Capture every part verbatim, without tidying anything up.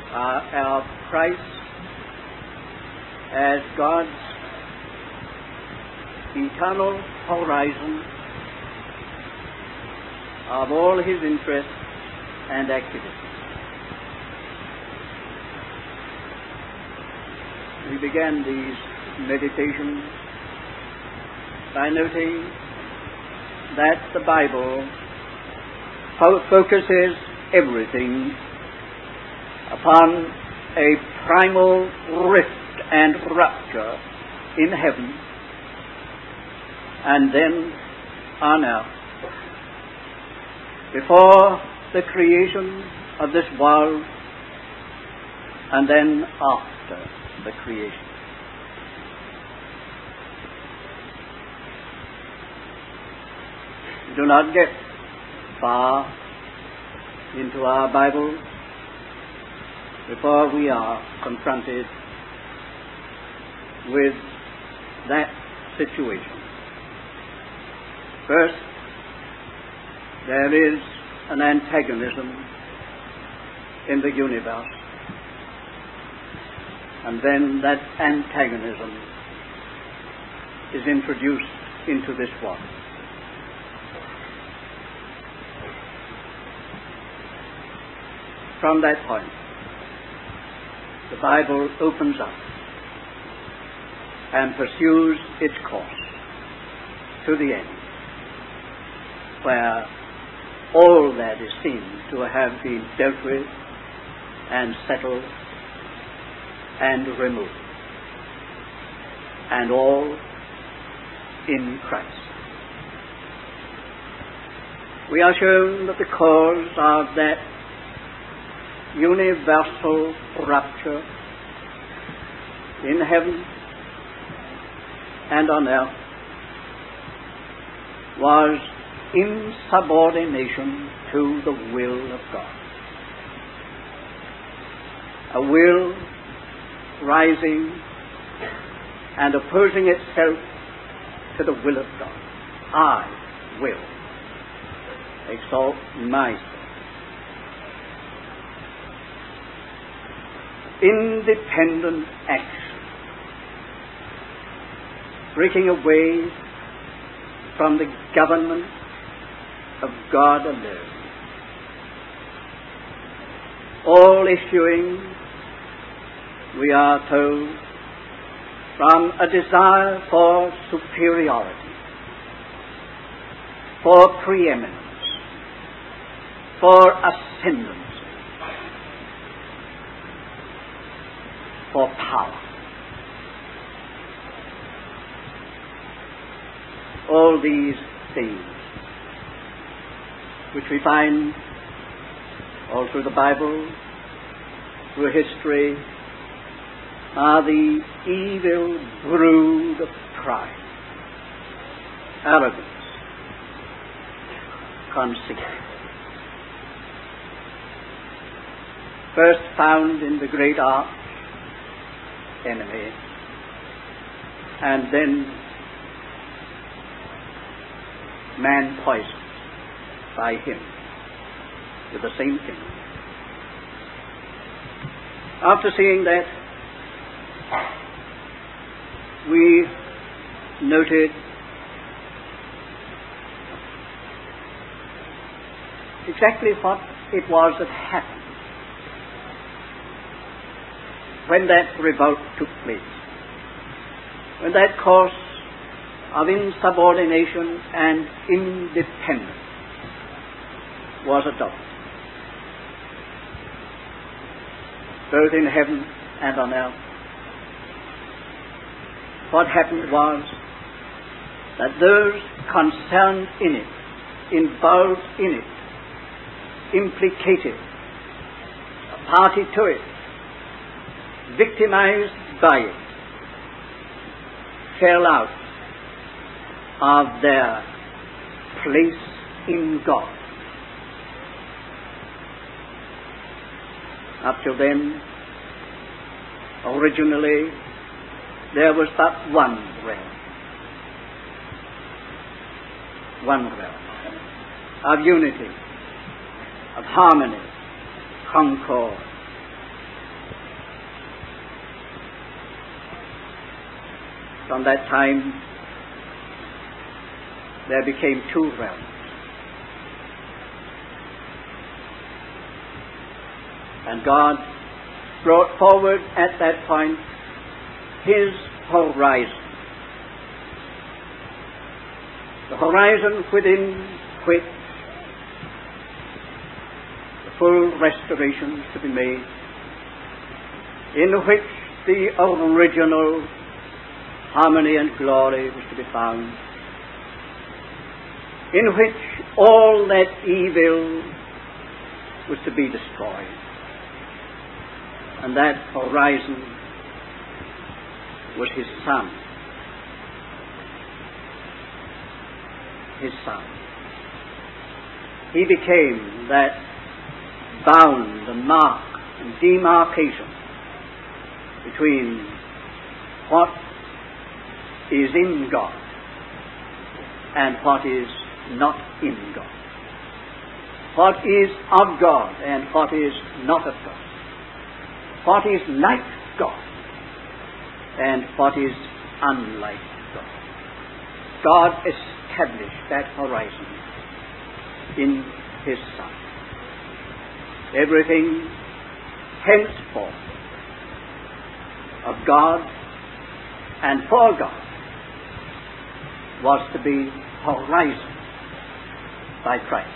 uh, our Christ as God's eternal horizon of all his interests and activities. We began these meditations by noting that the Bible fo- focuses everything upon a primal rift and rupture in heaven and then on earth before the creation of this world and then after the creation. We do not get far into our Bible before we are confronted with that situation. First, there is an antagonism in the universe, and then that antagonism is introduced into this world. From that point, the Bible opens up and pursues its course to the end, where all that is seen to have been dealt with and settled and removed, and all in Christ. We are shown that the cause of that universal rupture in heaven and on earth was insubordination to the will of God. A will rising and opposing itself to the will of God. I will exalt myself. Independent action, breaking away from the government of God alone, all issuing, we are told, from a desire for superiority, for preeminence, for ascendancy, for power. All these things, which we find all through the Bible, through history, are the evil brood of pride, arrogance, conceit. First found in the great arch enemy, and then man poisoned by him with the same thing. After seeing that, we noted exactly what it was that happened when that revolt took place, when that course of insubordination and independence was adopted, both in heaven and on earth. What happened was that those concerned in it, involved in it, implicated, a party to it, victimized by it, fell out of their place in God. Up till then, originally, there was but one realm. One realm of unity, of harmony, concord, from that time there became two realms. And God brought forward at that point His horizon. The horizon within which the full restoration is to be made, in which the original harmony and glory was to be found, in which all that evil was to be destroyed. And that horizon was His Son. His Son. He became that bound and mark and demarcation between what is in God and what is not in God. What is of God and what is not of God. What is like God and what is unlike God. God established that horizon in His Son. Everything henceforth of God and for God was to be horizon by Christ.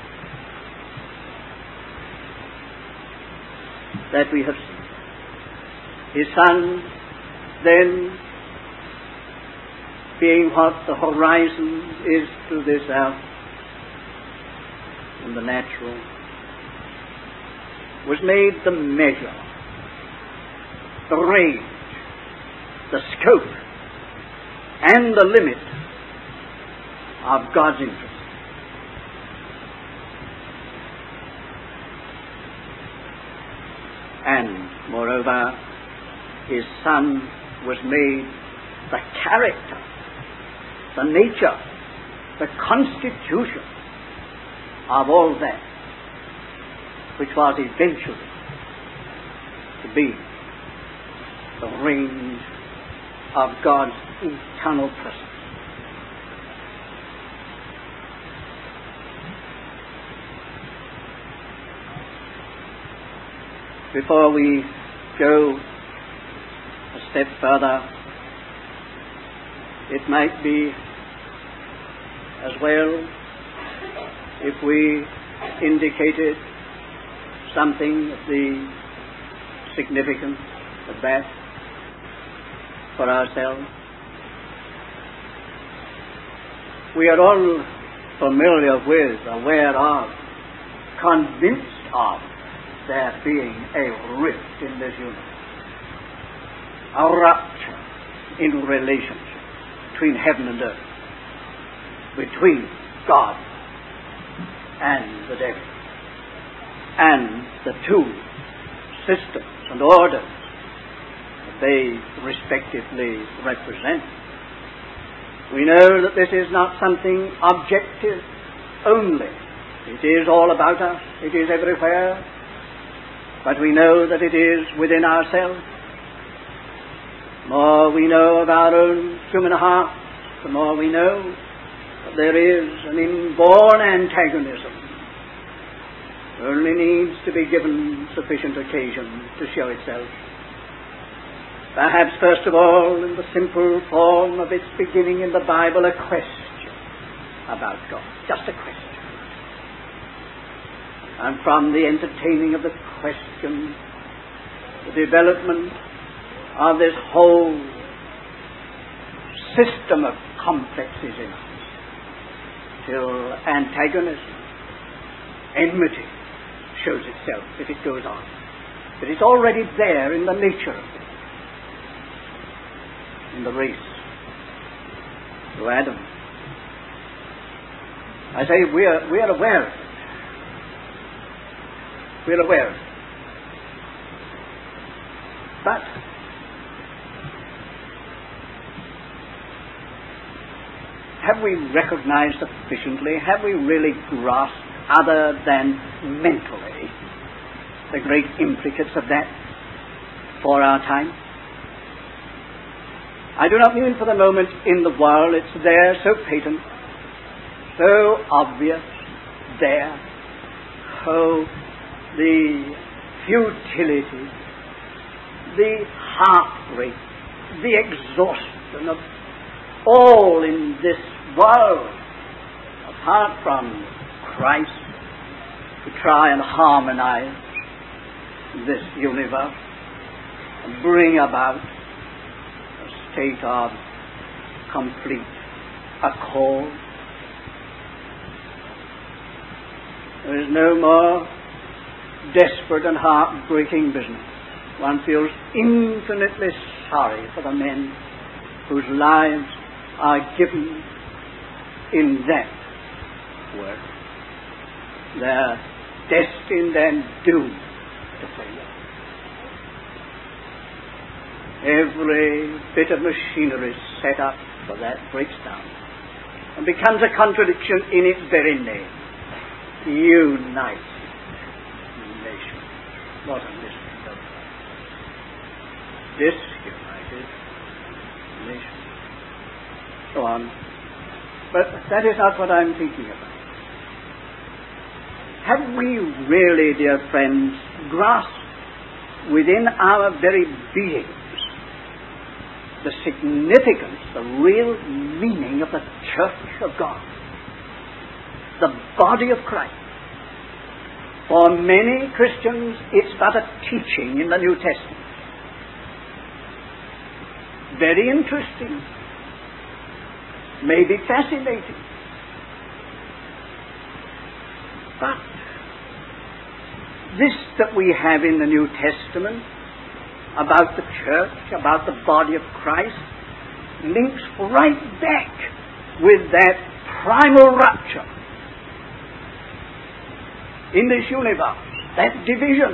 That we have seen. His Son then being what the horizon is to this earth in the natural, was made the measure, the range, the scope, and the limit of God's interest. And, moreover, His Son was made the character, the nature, the constitution of all that which was eventually to be the range of God's eternal presence. Before we go a step further, it might be as well if we indicated something of the significance of that for ourselves. We are all familiar with, aware of, convinced of there being a rift in this universe, a rupture in relationship between heaven and earth, between God and the devil, and the two systems and orders that they respectively represent. We know that this is not something objective only. It is all about us. It is everywhere. But we know that it is within ourselves. The more we know of our own human heart, the more we know that there is an inborn antagonism. It only needs to be given sufficient occasion to show itself. Perhaps first of all in the simple form of its beginning in the Bible, a question about God. Just a question. And from the entertaining of the question, the development of this whole system of complexes in us, till antagonism, enmity shows itself if it goes on. But it's already there in the nature of it, in the race through Adam. I say we are, we are aware of it. We're aware of it. But have we recognized sufficiently, have we really grasped, other than mentally, the great implicates of that for our time? I do not mean for the moment in the world. It's there, so patent, so obvious, there. Oh, the futility, the heartbreak, the exhaustion of all in this world, apart from Christ, to try and harmonize this universe and bring about a state of complete accord. There is no more desperate and heartbreaking business. One feels infinitely sorry for the men whose lives are given in that work. They're destined and doomed to failure. Every bit of machinery set up for that breaks down and becomes a contradiction in its very name. United nation. What a mystery of that. Disunited nation. So on. But that is not what I'm thinking about. Have we really, dear friends, grasped within our very beings the significance, the real meaning of the Church of God, the body of Christ? For many Christians, it's but a teaching in the New Testament. Very interesting, maybe fascinating, but this that we have in the New Testament about the church, about the body of Christ, links right back with that primal rupture in this universe, that division.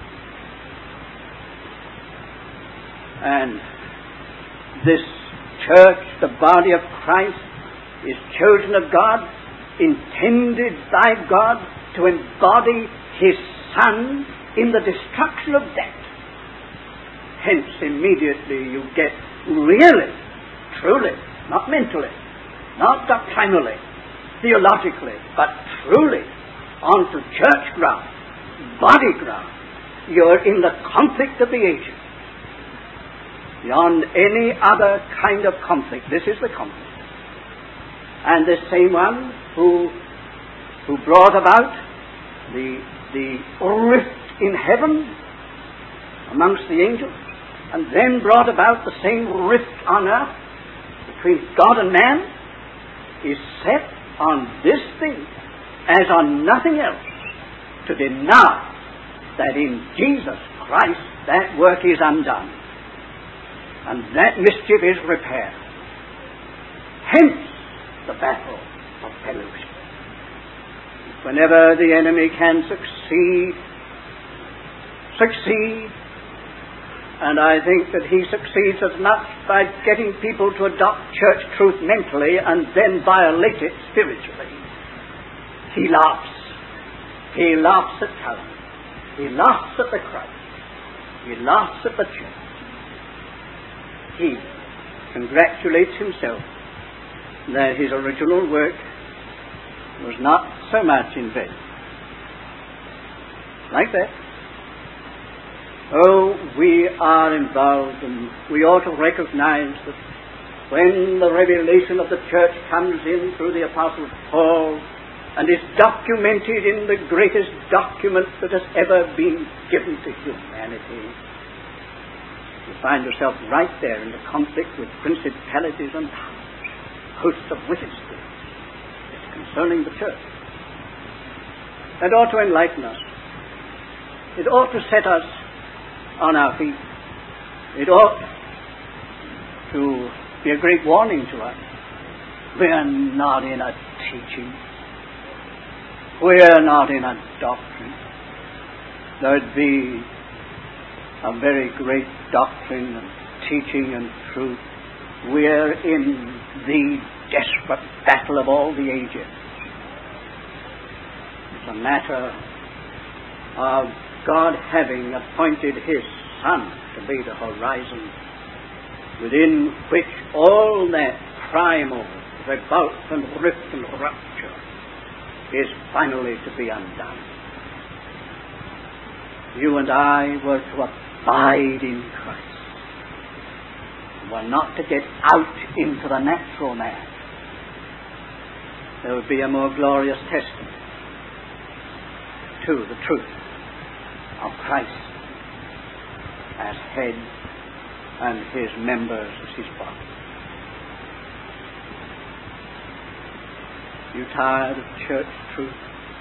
And this church, the body of Christ, is chosen of God, intended by God to embody His Son in the destruction of death. Hence, immediately you get really, truly, not mentally, not doctrinally, theologically, but truly onto church ground, body ground. You're in the conflict of the ages. Beyond any other kind of conflict, this is the conflict. And the same one who who brought about the the rift in heaven amongst the angels, and then brought about the same rift on earth between God and man, is set on this thing as on nothing else, to deny that in Jesus Christ that work is undone and that mischief is repaired. Hence the battle of fellowship. Whenever the enemy can succeed, succeed, and I think that he succeeds as much by getting people to adopt church truth mentally and then violate it spiritually. He laughs. He laughs at talent. He laughs at the Christ. He laughs at the church. He congratulates himself that his original work was not so much in vain. Like that. Oh, we are involved, and we ought to recognize that when the revelation of the church comes in through the Apostle Paul and is documented in the greatest document that has ever been given to humanity, you find yourself right there in the conflict with principalities and hosts of wicked spirits. It's concerning the church. That ought to enlighten us. It ought to set us on our feet. It ought to be a great warning to us. We are not in a teaching. We are not in a doctrine. There'd be a very great doctrine and teaching and truth. We are in the desperate battle of all the ages. It's a matter of God having appointed His Son to be the horizon within which all that primal revolt and rift and rupture is finally to be undone. You and I were to abide in Christ. We were not to get out into the natural man. There would be a more glorious testament to the truth of Christ as head and his members as his body. You tired of church truth?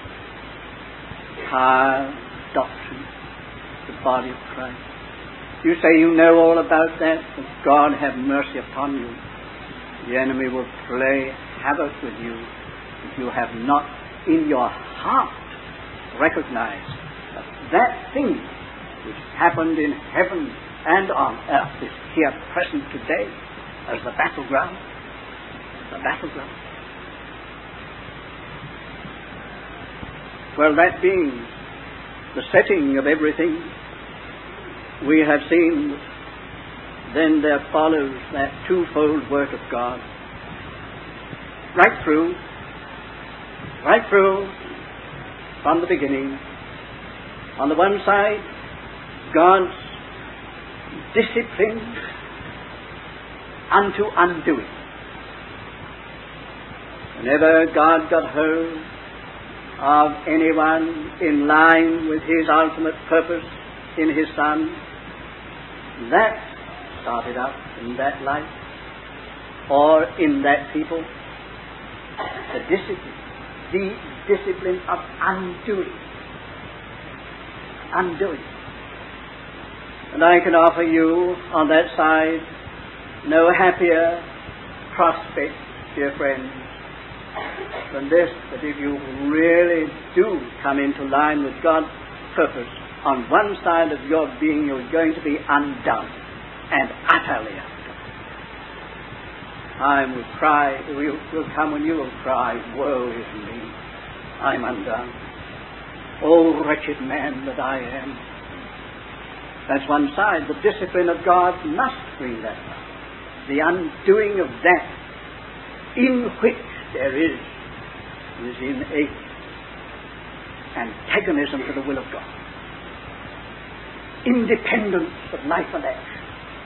Tired of doctrine? The body of Christ? You say you know all about that, but God have mercy upon you. The enemy will play havoc with you if you have not in your heart recognized that that thing which happened in heaven and on earth is here present today as the battleground. The battleground. Well, that being the setting of everything, we have seen then there follows that twofold work of God. Right through, right through, from the beginning. On the one side, God's discipline unto undoing. Whenever God got hold of anyone in line with his ultimate purpose in his Son, that started up in that life or in that people the discipline, the discipline of undoing. Undoing. And I can offer you on that side no happier prospect, dear friends, than this, that if you really do come into line with God's purpose, on one side of your being you're going to be undone and utterly undone. Time will cry, will, will come when you will cry, woe is me, I'm undone. Oh, wretched man that I am. That's one side. The discipline of God must bring that about. The undoing of that in which there is within a antagonism to the will of God. Independence of life and action.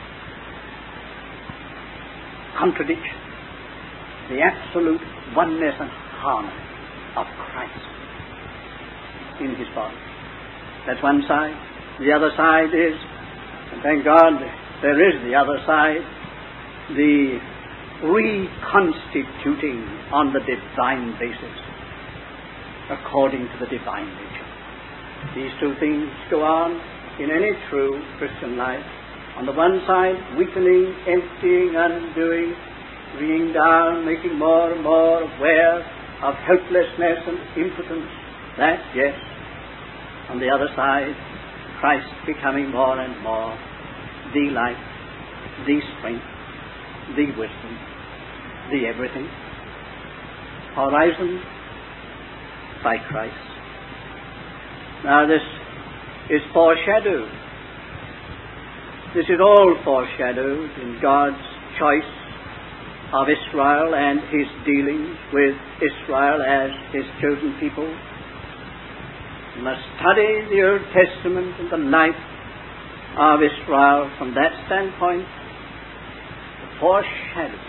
Contradiction. The absolute oneness and harmony of Christ in his body. That's one side. The other side is, and thank God there is the other side, the reconstituting on the divine basis, according to the divine nature. These two things go on in any true Christian life. On the one side, weakening, emptying, undoing, bringing down, making more and more aware of helplessness and impotence. That, yes. On the other side, Christ becoming more and more the life, the strength, the wisdom, the everything. Horizon by Christ. Now this is foreshadowed. This is all foreshadowed in God's choice of Israel and his dealings with Israel as his chosen people. You must study the Old Testament and the life of Israel from that standpoint. The foreshadowing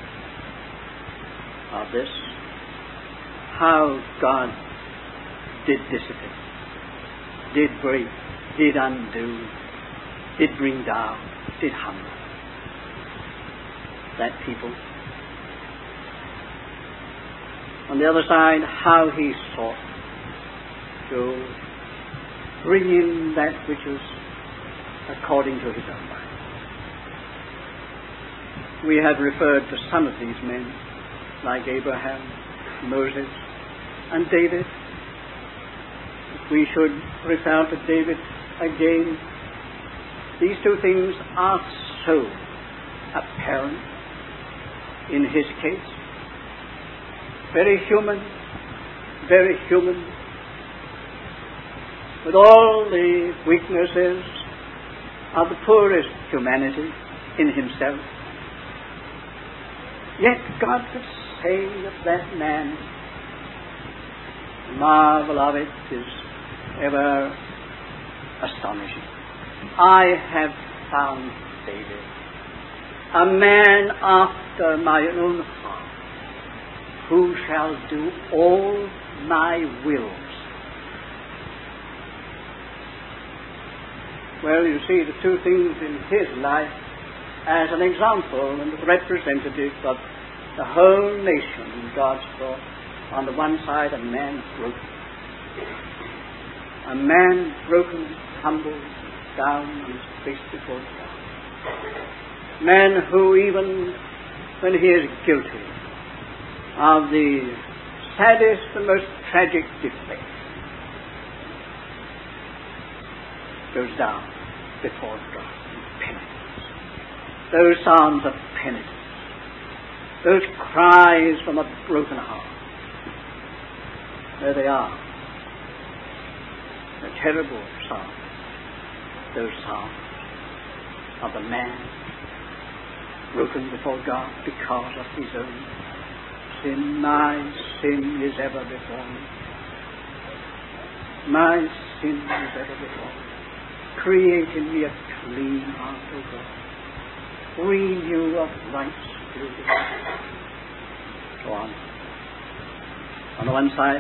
of this, how God did discipline, did break, did undo, did bring down, did humble that people. On the other side, how he sought to bring in that which was according to his own mind. We have referred to some of these men, like Abraham, Moses, and David. If we should refer to David again, these two things are so apparent in his case. Very human, very human, with all the weaknesses of the poorest humanity in himself. Yet God could say of that man, the marvel of it is ever astonishing. I have found David, a man after my own heart, who shall do all my wills. Well, you see the two things in his life as an example and representative of the whole nation in God's thought. On the one side, a man broken. A man broken, humble, down on his face before God. Man who, even when he is guilty of the saddest and most tragic defect, goes down before God in penitence. Those psalms of penitence, those cries from a broken heart, there they are. The terrible psalms, those psalms of a man broken before God because of his own sin. My sin is ever before me. My sin is ever before me. Create in me a clean heart, O God. Renew a right spirit. So on. On the one side,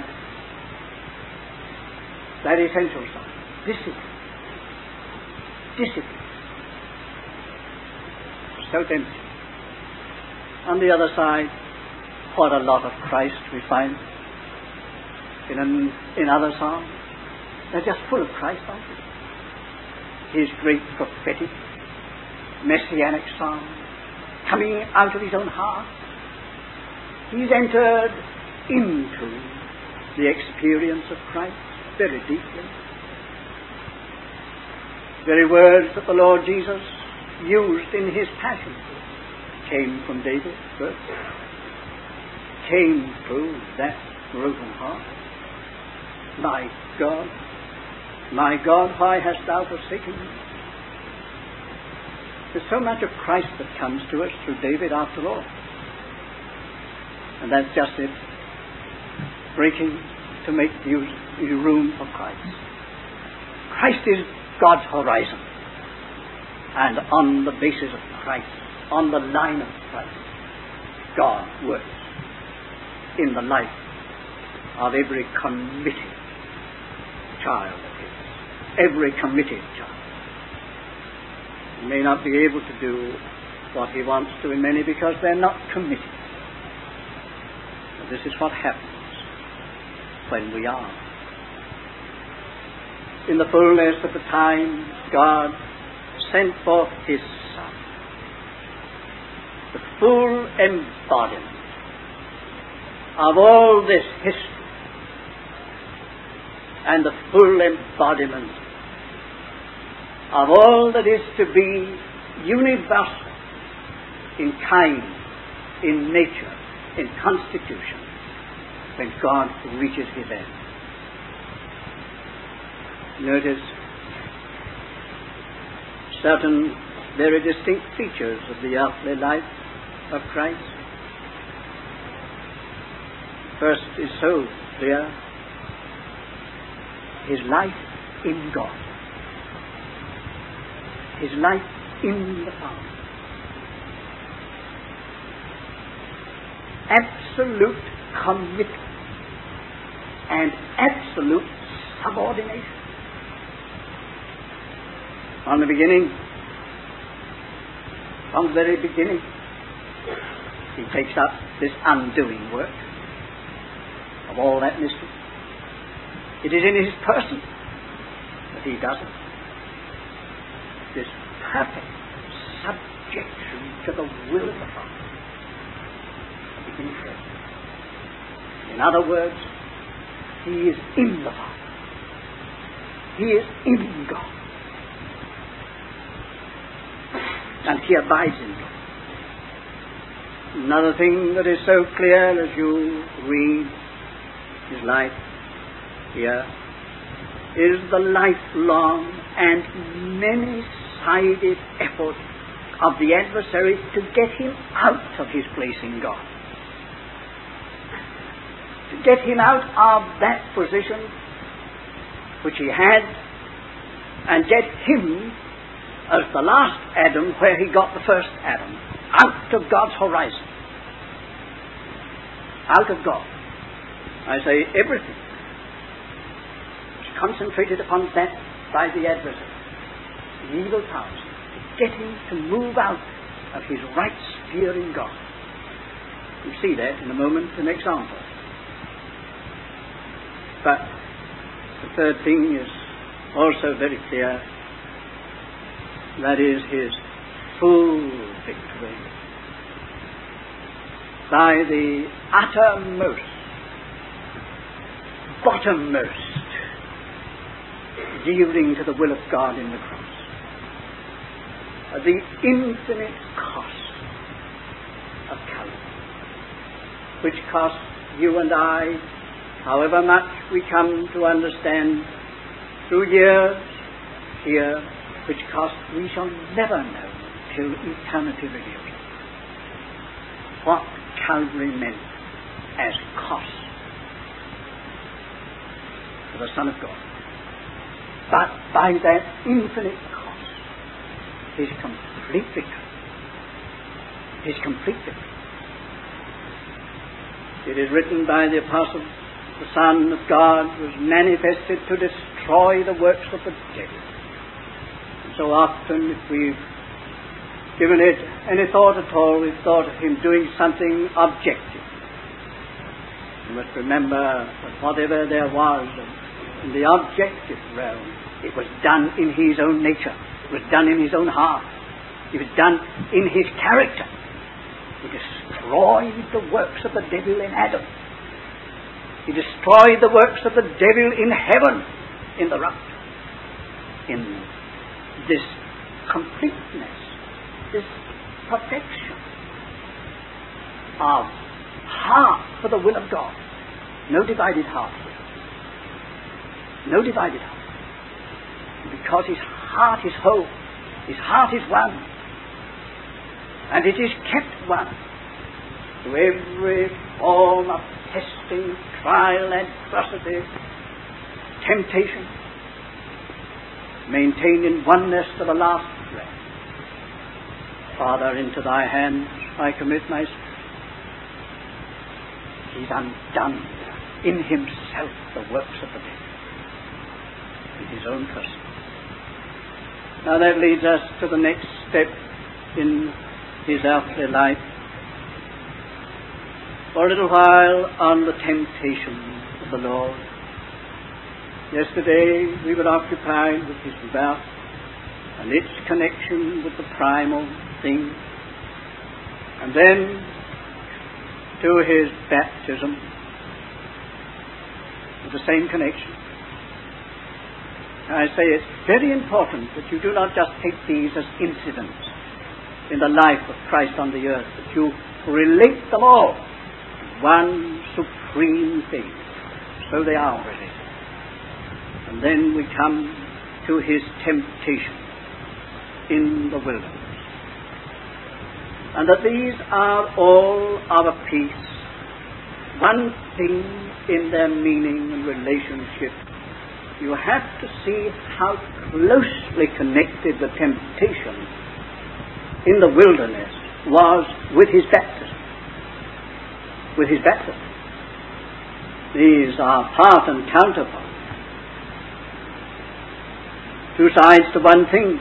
that essential side, discipline. Discipline. Self-empty. On the other side, what a lot of Christ we find in, an, in other songs. They're just full of Christ, aren't they? His great prophetic, messianic song, coming out of his own heart. He's entered into the experience of Christ very deeply. Very words that the Lord Jesus used in his passion came from David first, came through that broken heart. My God, my God, why hast thou forsaken me? There's so much of Christ that comes to us through David after all. And that's just it. Breaking to make use, room for Christ. Christ is God's horizon. And on the basis of Christ, on the line of Christ, God works in the life of every committed child of his. Every committed child. He may not be able to do what he wants to in many because they're not committed. But this is what happens when we are. In the fullness of the time, God sent forth his Son, the full embodiment of all this history and the full embodiment of all that is to be universal in kind, in nature, in constitution, when God reaches his end. Notice certain very distinct features of the earthly life of Christ. First is so clear, his life in God, his life in the Father. Absolute commitment and absolute subordination. From the beginning, from the very beginning, he takes up this undoing work of all that mystery. It is in his person that he does it. This perfect subjection to the will of the Father. In other words, he is in the Father. He is in God. And he abides in God. Another thing that is so clear as you read his life here is the lifelong and many-sided effort of the adversary to get him out of his place in God. To get him out of that position which he had and get him as the last Adam where he got the first Adam, out of God's horizon. Out of God. I say everything is concentrated upon that by the adversary, the evil powers, to get him to move out of his right sphere in God. You see that in a moment, an example. But the third thing is also very clear. That is his full victory by the uttermost, bottommost yielding to the will of God in the cross. The infinite cost of Calvary, which cost you and I, however much we come to understand through years here, which cost we shall never know till eternity reveals what Calvary meant as cost for the Son of God. But by that infinite cost, his complete victory, his complete victory. It is written by the Apostle, the Son of God was manifested to destroy the works of the devil. And so often, if we've given it any thought at all, we've thought of him doing something objective. You must remember that whatever there was in the objective realm, it was done in his own nature. It was done in his own heart. It was done in his character. He destroyed the works of the devil in Adam. He destroyed the works of the devil in heaven, in the rapture. In this completeness, this perfection of heart for the will of God. No divided heart here. No divided heart. Because his heart is whole, his heart is one, and it is kept one to every form of testing, trial, adversity, temptation, maintained in oneness to the last breath. Father, into thy hands I commit my spirit. He's undone in himself the works of the devil, in his own person. Now that leads us to the next step in his earthly life. For a little while on the temptation of the Lord. Yesterday we were occupied with his birth and its connection with the primal thing, and then to his baptism with the same connection. I say it's very important that you do not just take these as incidents in the life of Christ on the earth, but you relate them all to one supreme thing. So they are related. And then we come to his temptation in the wilderness. And that these are all of a piece, one thing in their meaning and relationship. You have to see how closely connected the temptation in the wilderness was with his baptism. With his baptism. These are part and counterpart. Two sides to one thing.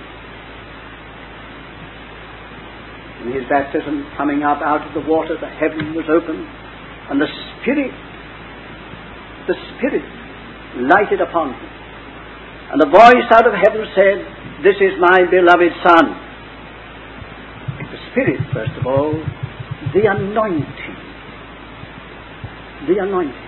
In his baptism, coming up out of the water, the heaven was opened, and the Spirit, the Spirit lighted upon him. And a voice out of heaven said, "This is my beloved Son." The Spirit, first of all, the anointing. The anointing.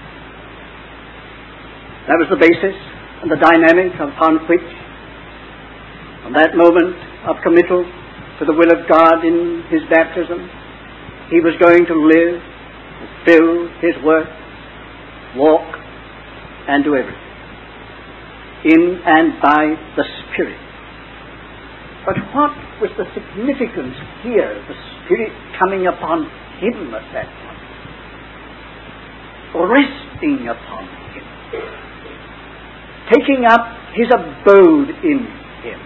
That was the basis and the dynamic upon which, from that moment of committal to the will of God in his baptism, he was going to live, fulfill his work, walk, and do everything in and by the Spirit. But what was the significance here of the Spirit coming upon him at that time? Resting upon him. Taking up his abode in him.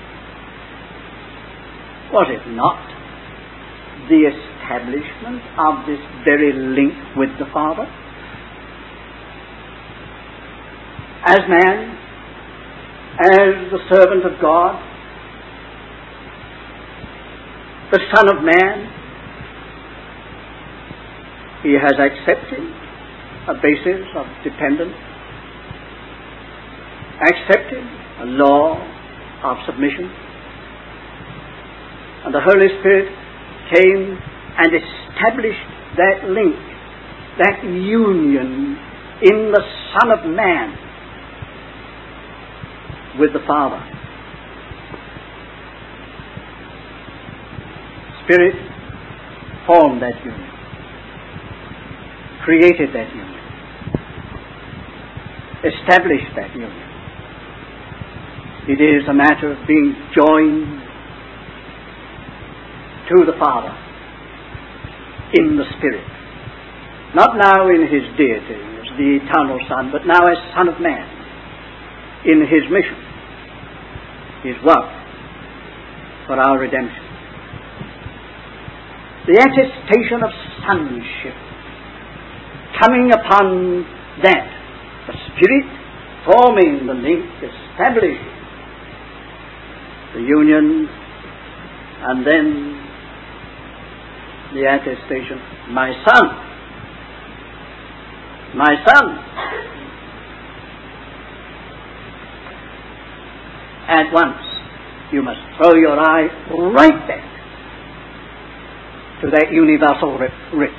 Was it not the establishment of this very link with the Father? As man, as the servant of God, the Son of Man, he has accepted a basis of dependence, accepted a law of submission, and the Holy Spirit came and established that link, that union in the Son of Man with the Father. Spirit formed that union, created that union, established that union. It is a matter of being joined to the Father in the Spirit. Not now in his deity as the eternal Son, but now as Son of Man in his mission, his work for our redemption. The attestation of sonship coming upon that, the Spirit forming the link, establishing the union, and then the attestation, my Son, my Son. At once, you must throw your eye right back to that universal rift.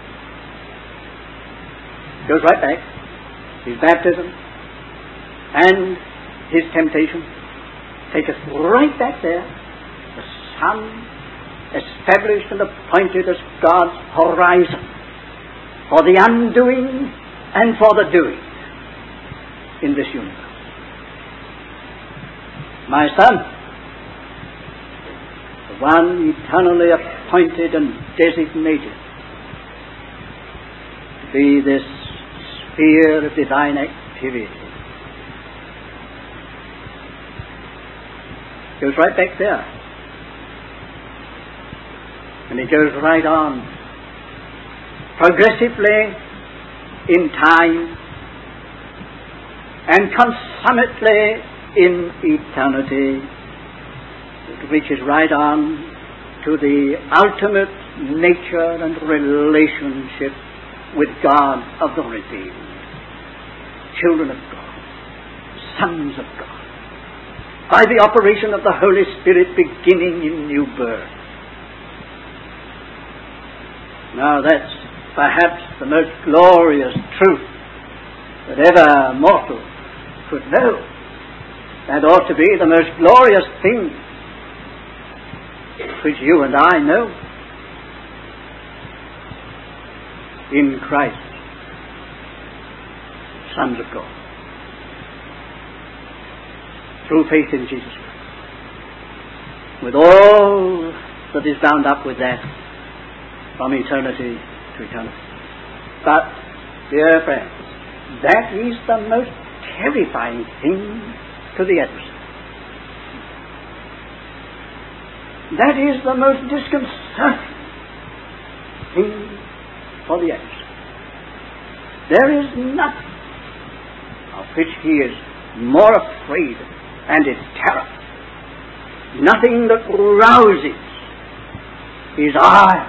Goes right back. His baptism and his temptation take us right back there. The Son established and appointed as God's horizon for the undoing and for the doing in this universe. My Son, the one eternally appointed and designated to be this sphere of divine activity, goes right back there. And it goes right on progressively in time and consummately in eternity. It reaches right on to the ultimate nature and relationship with God of the redeemed, children of God, sons of God, by the operation of the Holy Spirit beginning in new birth. Now that's perhaps the most glorious truth that ever mortal could know. That ought to be the most glorious thing which you and I know. In Christ, sons of God, through faith in Jesus Christ, with all that is bound up with that from eternity to eternity. But, dear friends, that is the most terrifying thing to the adversary. That is the most disconcerting thing for the adversary. There is nothing of which he is more afraid and in terror. Nothing that rouses his ire,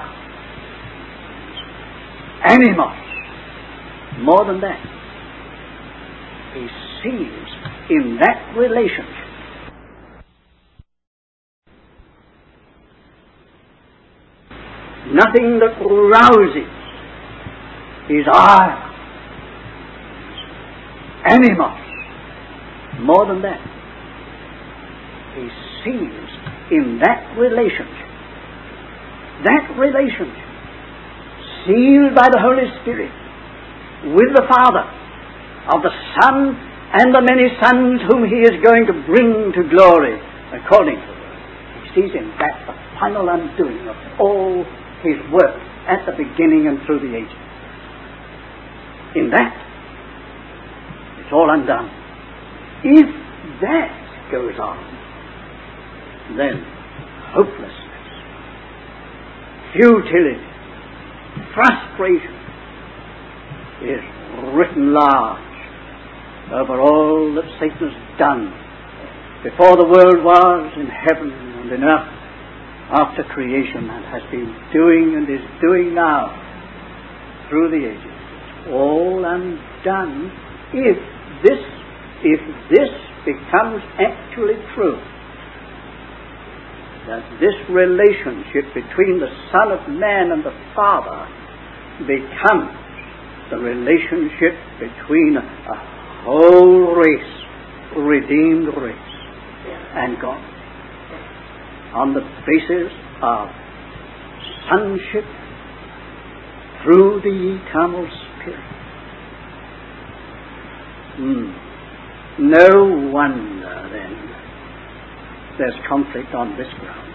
animus, more than that. He sees in that relationship nothing that rouses his ire, animus, more than that. He sees in that relationship, that relationship, sealed by the Holy Spirit with the Father, of the Son and the many sons whom he is going to bring to glory according to the Word. sees in that the final undoing of all his work at the beginning and through the ages. In that, it's all undone. If that goes on, then hopelessness, futility, frustration is written large over all that Satan has done before the world was in heaven and in earth, after creation, and has been doing and is doing now through the ages. It's all undone if this, if this becomes actually true, that this relationship between the Son of Man and the Father becomes the relationship between a whole race, redeemed race, and God, on the basis of sonship through the eternal Spirit. Mm. No wonder, then, there's conflict on this ground.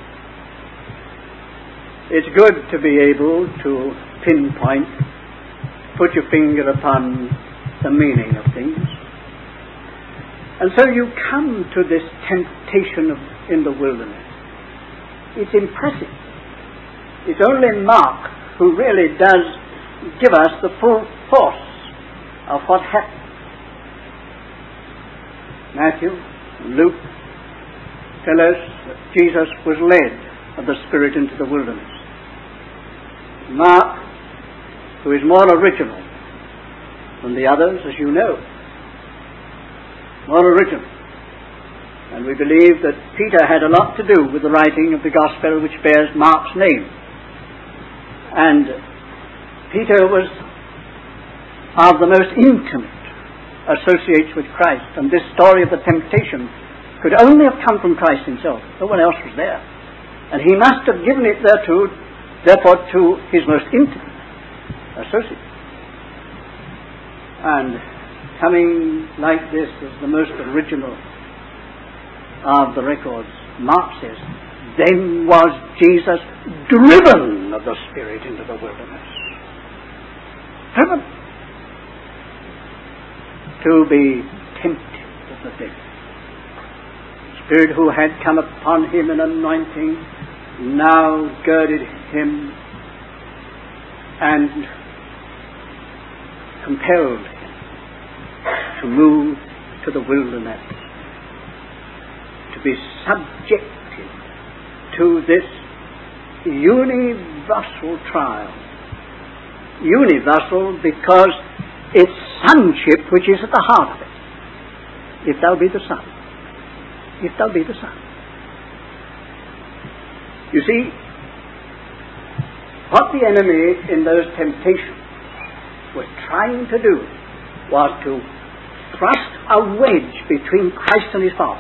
It's good to be able to pinpoint, put your finger upon the meaning of things. And so you come to this temptation of, in the wilderness. It's impressive. It's only Mark who really does give us the full force of what happened. Matthew, Luke tell us that Jesus was led of the Spirit into the wilderness. Mark, who is more original than the others, as you know, more original. And we believe that Peter had a lot to do with the writing of the Gospel which bears Mark's name. And Peter was of the most intimate associates with Christ, and this story of the temptation could only have come from Christ himself. No one else was there. And he must have given it thereto, therefore to his most intimate associates. And coming like this is the most original of the records. Mark says, then was Jesus driven of the Spirit into the wilderness. Driven to be tempted of the devil. Spirit who had come upon him in anointing now girded him and compelled him to move to the wilderness, to be subjected to this universal trial. Universal because it's sonship which is at the heart of it. If thou be the Son. If thou be the Son. You see, what the enemy in those temptations was trying to do was to thrust a wedge between Christ and his Father.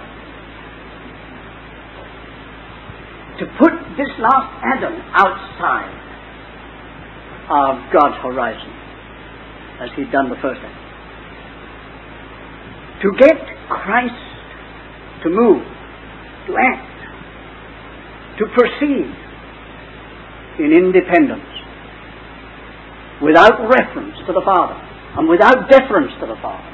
To put this last Adam outside of God's horizon, as he'd done the first Adam. To get Christ to move, to act, to proceed in independence, without reference to the Father, and without deference to the Father.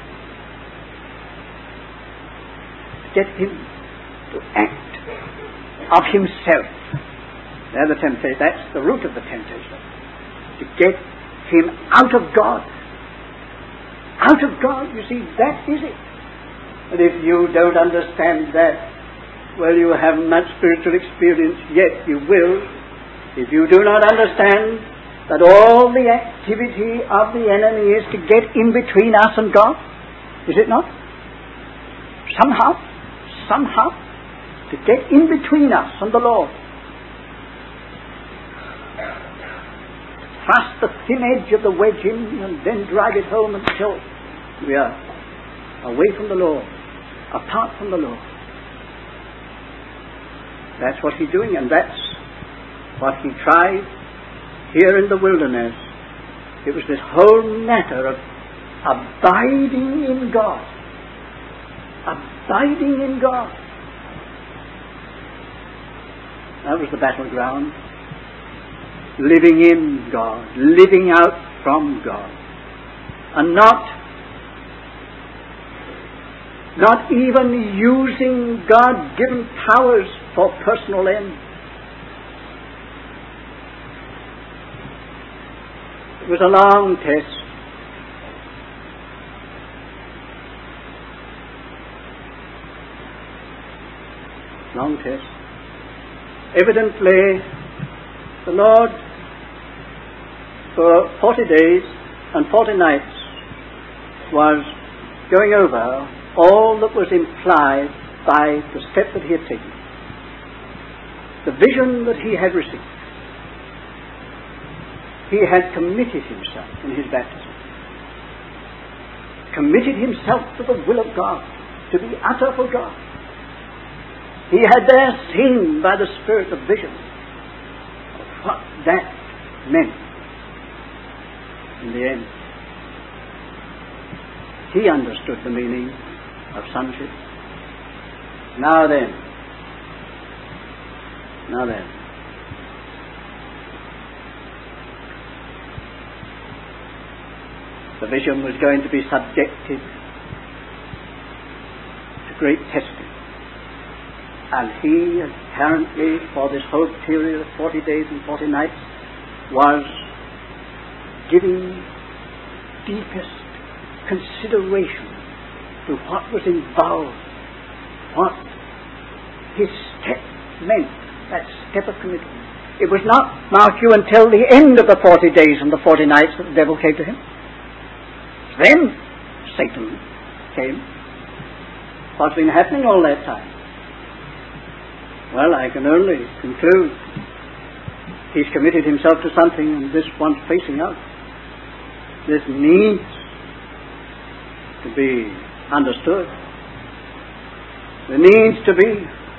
To get him to act of himself. There the temptation, that's the root of the temptation. To get him out of God. Out of God, you see, that is it. And if you don't understand that, well, you haven't much spiritual experience yet. You will. If you do not understand that all the activity of the enemy is to get in between us and God, is it not? Somehow, somehow, to get in between us and the Lord. Thrust the thin edge of the wedge in and then drive it home until we are away from the Lord, apart from the Lord. That's what he's doing, and that's what he tried here in the wilderness. It was this whole matter of abiding in God. Abiding in God. That was the battleground. Living in God, living out from God, and not not even using God-given powers for personal ends. It was a long test. Long test. Evidently, the Lord, for forty days and forty nights, was going over all that was implied by the step that he had taken, the vision that he had received. He had committed himself in his baptism, committed himself to the will of God, to be utter for God. He had there seen by the Spirit of vision of what that meant in the end. He understood the meaning of sonship. Now then, now then, the vision was going to be subjected to great testing. And he apparently, for this whole period of forty days and forty nights, was giving deepest consideration to what was involved, what his step meant, that step of commitment. It was not, mark you, until the end of the forty days and the forty nights that the devil came to him. Then Satan came. What's been happening all that time? Well, I can only conclude he's committed himself to something, and this wants facing out. This needs to be understood. There needs to be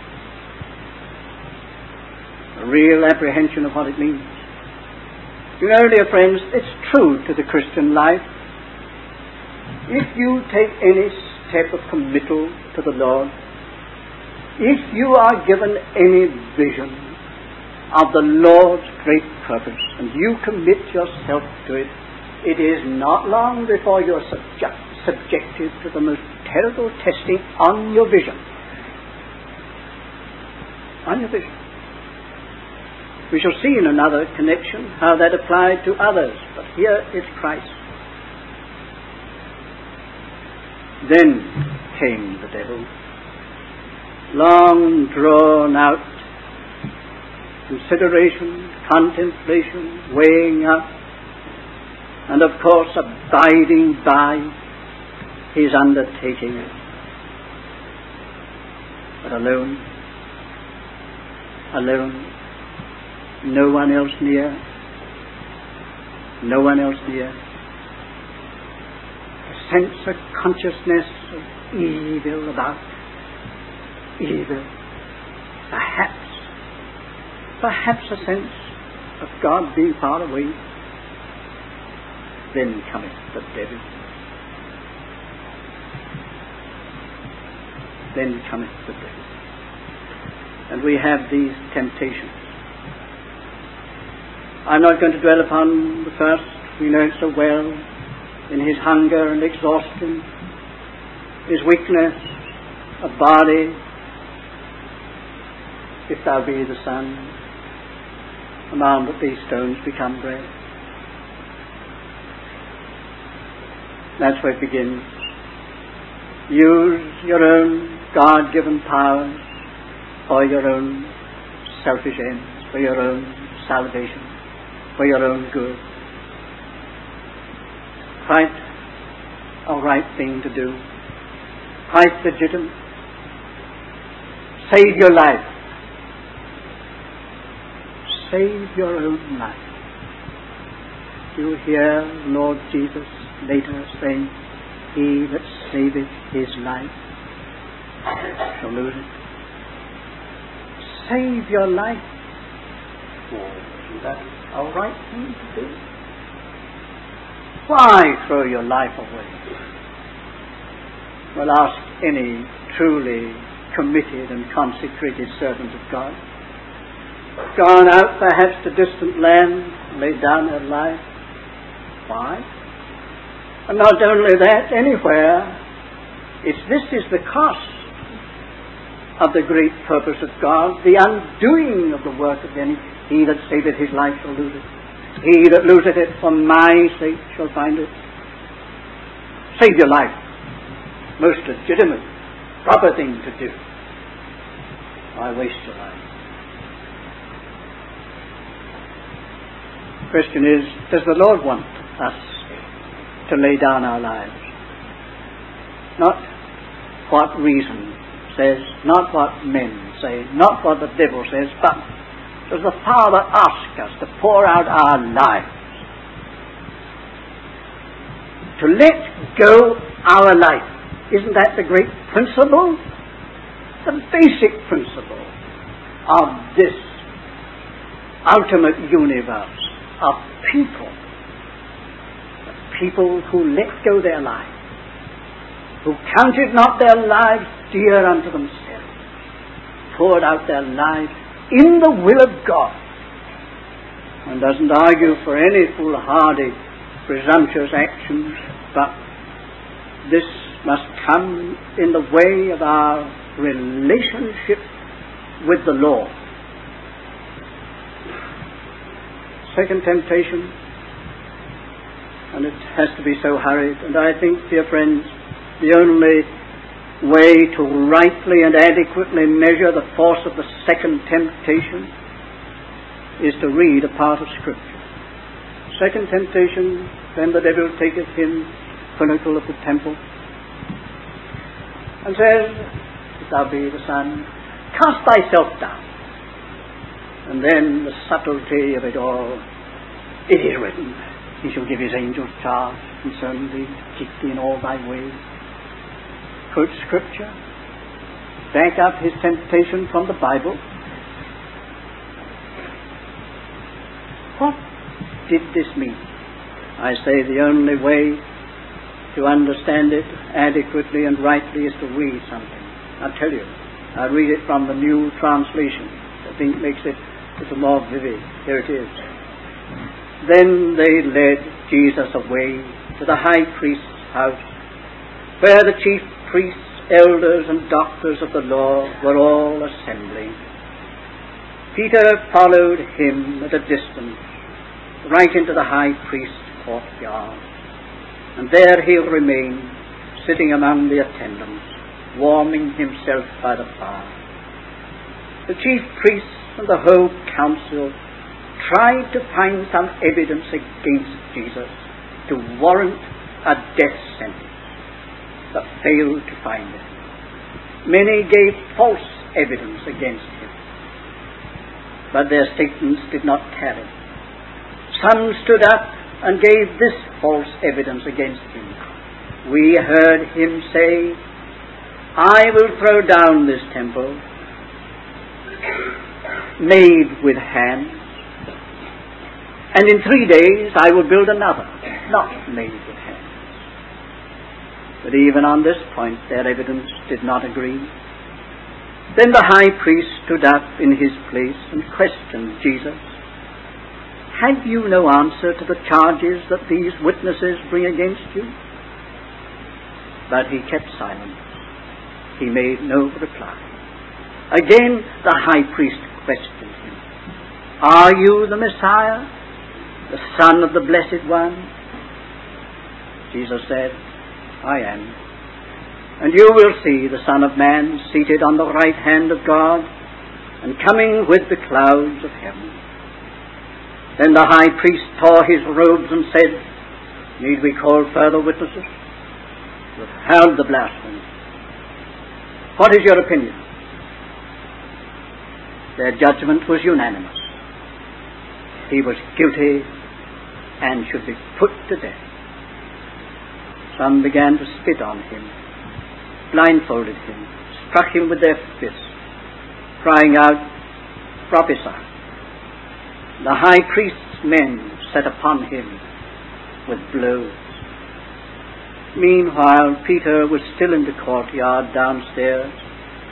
a real apprehension of what it means. You know, dear friends, it's true to the Christian life. If you take any step of committal to the Lord, if you are given any vision of the Lord's great purpose and you commit yourself to it, it is not long before you're subject, subjected to the most terrible testing on your vision. On your vision. We shall see in another connection how that applied to others, but here is Christ. Then came the devil. Long drawn out consideration, contemplation, weighing up, and of course abiding by his undertaking. But alone, alone, no one else near, no one else near. A sense of consciousness of evil about. Evil, perhaps, perhaps a sense of God being far away. Then cometh the devil. Then cometh the devil. And we have these temptations. I'm not going to dwell upon the first. We know it so well. In his hunger and exhaustion, his weakness of body. If thou be the Son, command that these stones become bread. That's where it begins. Use your own God-given powers for your own selfish ends, for your own salvation, for your own good. Quite a right thing to do. Quite legitimate. Save your life. Save your own life. You hear Lord Jesus later saying, he that saveth his life shall lose it. Save your life. Oh, is that a right thing to do? Why throw your life away? Well, ask any truly committed and consecrated servant of God. gone out perhaps to distant lands, laid down their life. Why? And not only that, anywhere, it's this is the cost of the great purpose of God, the undoing of the work of the enemy. He that saveth his life shall lose it. He that loseth it for my sake shall find it. Save your life. Most legitimate, proper thing to do. Why waste your life? The question is, does the Lord want us to lay down our lives? Not what reason says, not what men say, not what the devil says, but does the Father ask us to pour out our lives? To let go our life. Isn't that the great principle? The basic principle of this ultimate universe of people. The people who let go their lives, who counted not their lives dear unto themselves, poured out their lives in the will of God, and doesn't argue for any foolhardy, presumptuous actions, but this must come in the way of our relationship with the Lord. Second temptation, and it has to be so hurried, and I think, dear friends, the only way to rightly and adequately measure the force of the second temptation is to read a part of Scripture. Second temptation, then the devil taketh him, pinnacle of the temple, and says, if thou be the Son, cast thyself down. And then the subtlety of it all, it is written, he shall give his angels charge concerning thee, to keep thee in all thy ways. Quote Scripture, back up his temptation from the Bible. What did this mean? I say the only way to understand it adequately and rightly is to read something. I'll tell you, I read it from the New Translation. I think makes it a little more vivid. Here it is. Then they led Jesus away to the high priest's house, where the chief priests, elders, and doctors of the law were all assembling. Peter followed him at a distance, right into the high priest's courtyard, and there he remained, sitting among the attendants, warming himself by the fire. The chief priests and the whole council tried to find some evidence against Jesus to warrant a death sentence, but failed to find it. Many gave false evidence against him, but their statements did not carry. Some stood up and gave this false evidence against him. We heard him say, I will throw down this temple made with hands, and in three days I will build another, not made with hands. But even on this point their evidence did not agree. Then the high priest stood up in his place and questioned Jesus. Have you no answer to the charges that these witnesses bring against you? But he kept silent. He made no reply. Again the high priest questioned him. Are you the Messiah, the Son of the Blessed One? Jesus said, I am. And you will see the Son of Man seated on the right hand of God and coming with the clouds of heaven. Then the high priest tore his robes and said, need we call further witnesses? You have heard the blasphemy. What is your opinion? Their judgment was unanimous. He was guilty and should be put to death. Some began to spit on him, blindfolded him, struck him with their fists, crying out, prophesy. The high priest's men set upon him with blows. Meanwhile, Peter was still in the courtyard downstairs,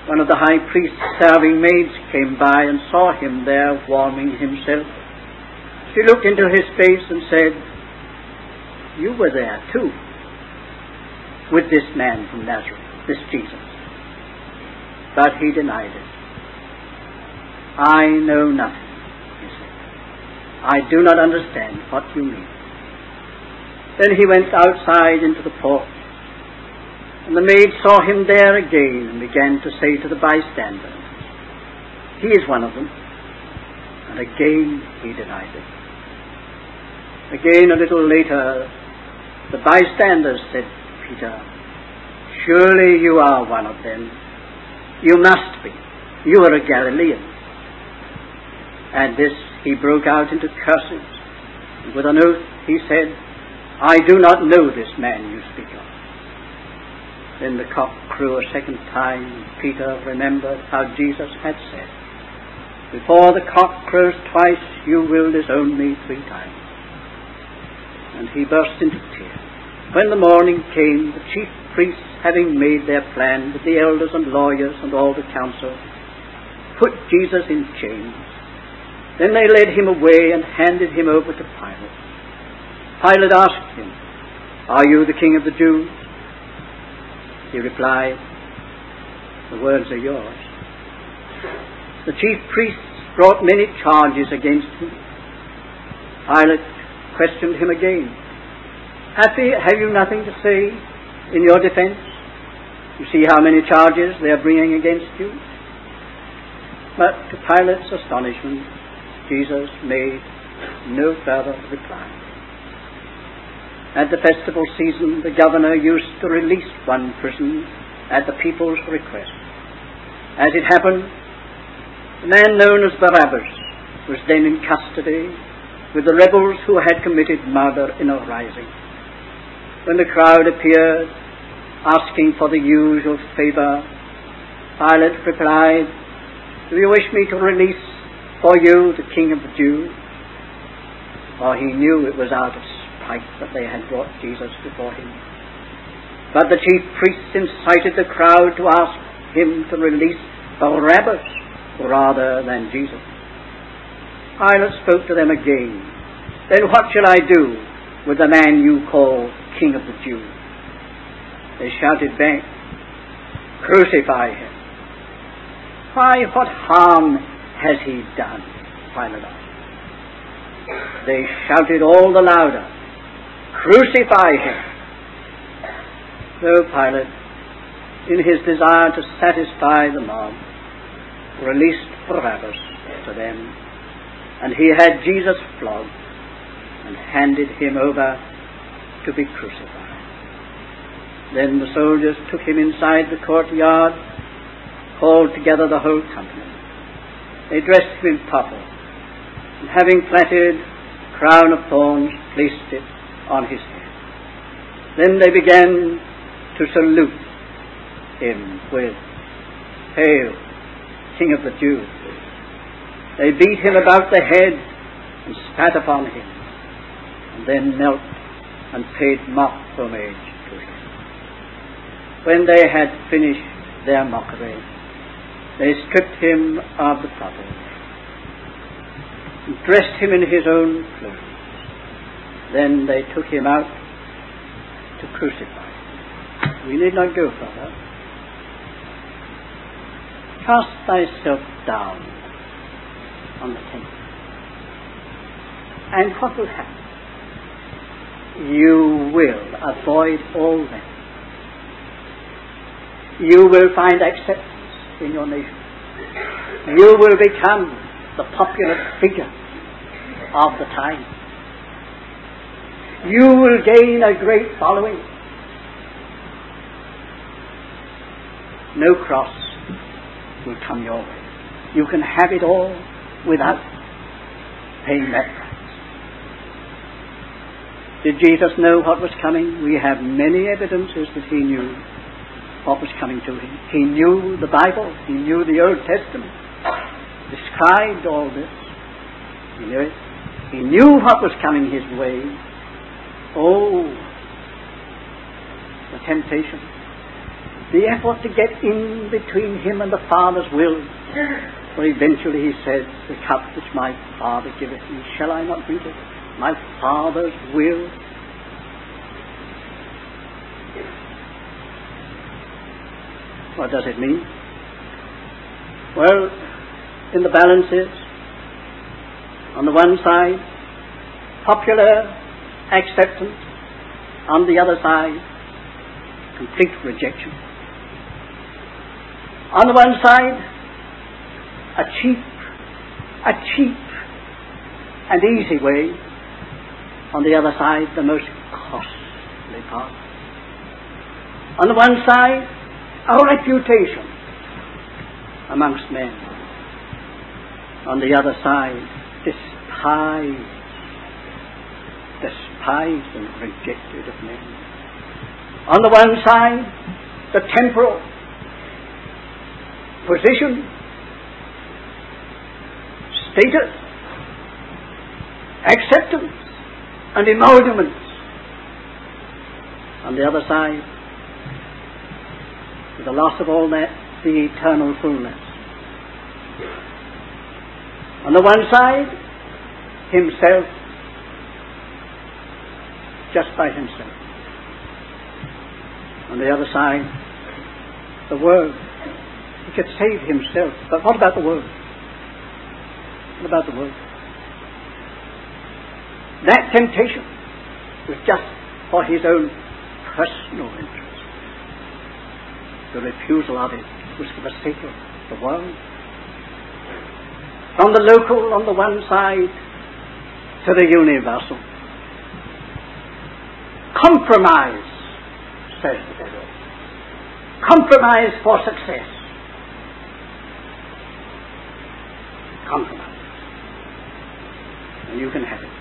One of the high priest's serving maids came by and saw him there warming himself. She looked into his face and said, "You were there too, with this man from Nazareth, this Jesus." But he denied it. "I know nothing," he said. "I do not understand what you mean." Then he went outside into the porch, and the maid saw him there again and began to say to the bystanders, "He is one of them." And again he denied it. Again, a little later, the bystanders said to Peter, "Surely you are one of them. You must be. You are a Galilean." At this he broke out into curses, and with an oath he said, "I do not know this man you speak of." Then the cock crew a second time, and Peter remembered how Jesus had said, "Before the cock crows twice, you will disown me three times." And he burst into tears. When the morning came, the chief priests, having made their plan with the elders and lawyers and all the council, put Jesus in chains. Then they led him away and handed him over to Pilate. Pilate asked him, "Are you the king of the Jews?" He replied, "The words are yours." The chief priests brought many charges against him. Pilate questioned him again. Have you, have you nothing to say in your defense? You see how many charges they are bringing against you? But to Pilate's astonishment, Jesus made no further reply. At the festival season, the governor used to release one person at the people's request. As it happened, the man known as Barabbas was then in custody with the rebels who had committed murder in a rising. When the crowd appeared, asking for the usual favor, Pilate replied, "Do you wish me to release for you the King of the Jews?" For he knew it was out of spite that they had brought Jesus before him. But the chief priests incited the crowd to ask him to release Barabbas rather than Jesus. Pilate spoke to them again. "Then what shall I do with the man you call King of the Jews?" They shouted back, "Crucify him." "Why, what harm has he done?" Pilate asked. They shouted all the louder, "Crucify him." So Pilate, in his desire to satisfy the mob, released Barabbas to them, and he had Jesus flogged and handed him over to be crucified. Then the soldiers took him inside the courtyard, called together the whole company. They dressed him in purple, and having plaited a crown of thorns, placed it on his head. Then they began to salute him with, "Hail, King of the Jews." They beat him about the head and spat upon him, and then knelt and paid mock homage to him. When they had finished their mockery, they stripped him of the purple and dressed him in his own clothes. Then they took him out to crucify him. We need not go further. Cast thyself down on the temple. And what will happen? You will avoid all that. You will find acceptance in your nation. You will become the popular figure of the time. You will gain a great following. No cross will come your way. You can have it all without paying that price. Did Jesus know what was coming? We have many evidences that he knew what was coming to him. He knew the Bible. He knew the Old Testament. Described all this. He knew it. He knew what was coming his way. Oh, the temptation. the effort to get in between him and the Father's will. For eventually he says, the cup which my Father giveth me, shall I not drink it? My Father's will. What does it mean? Well, in the balances, on the one side, popular acceptance, on the other side, complete rejection. On the one side, a cheap, a cheap and easy way. On the other side, the most costly path. On the one side, a reputation amongst men. On the other side, despised, despised and rejected of men. On the one side, the temporal position, status, acceptance, and emoluments. On the other side, with the loss of all that, the eternal fullness. On the one side, himself, just by himself. On the other side, the world. He could save himself, but what about the world? What about the world? That temptation was just for his own personal interest. The refusal of it was for the sake of the world. From the local on the one side to the universal. Compromise, says the devil. Compromise for success. Compromise. And you can have it.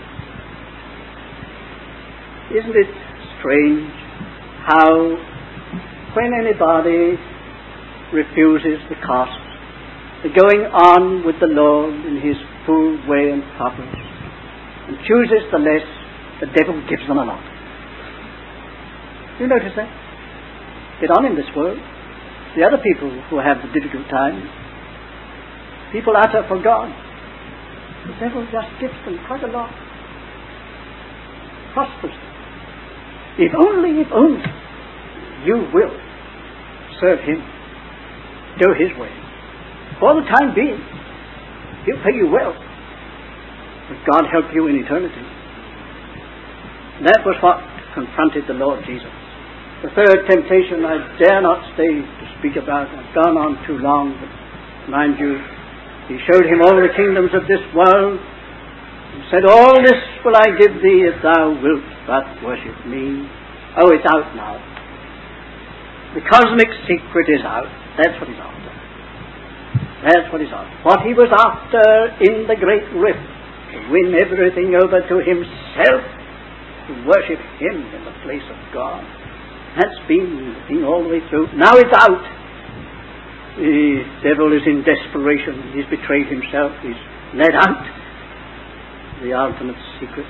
Isn't it strange how when anybody refuses the cost, the going on with the Lord in his full way and purpose, and chooses the less, the devil gives them a lot. You notice that? Get on in this world. The other people who have the difficult time, people utter for God, the devil just gives them quite a lot. Prospers them. If only, if only you will serve him, go his way. For the time being, he'll pay you well. But God help you in eternity. That was what confronted the Lord Jesus. The third temptation I dare not stay to speak about. I've gone on too long, but mind you, he showed him all the kingdoms of this world and said, all this will I give thee if thou wilt but worship me. Oh, it's out now. The cosmic secret is out. That's what he's after. That's what he's after. What he was after in the great rift, to win everything over to himself, to worship him in the place of God. That's been the thing all the way through. Now it's out. The devil is in desperation. He's betrayed himself. He's let out the ultimate secret.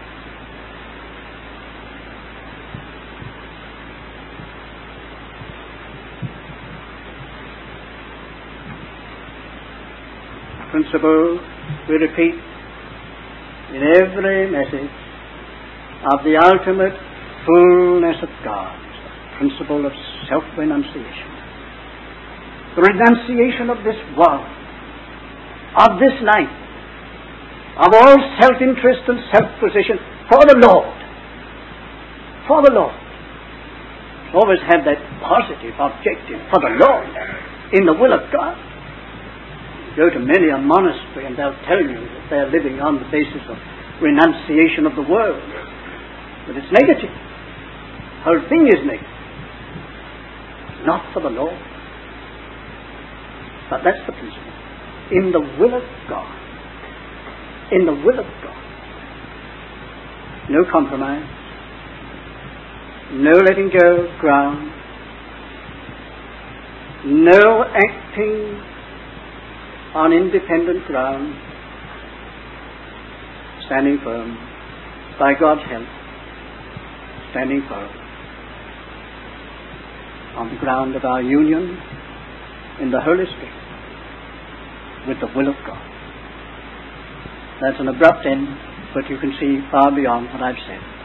Principle, we repeat in every message, of the ultimate fullness of God, the principle of self-renunciation. The renunciation of this world, of this life, of all self-interest and self-position for the Lord. For the Lord. Always have that positive objective for the Lord in the will of God. Go to many a monastery and they'll tell you that they're living on the basis of renunciation of the world. But it's negative. The whole thing is negative. It's not for the Lord. But that's the principle. In the will of God. In the will of God. No compromise. No letting go of ground. No acting on independent ground. Standing firm. By God's help. Standing firm. on the ground of our union in the Holy Spirit with the will of God. That's an abrupt end, but you can see far beyond what I've said.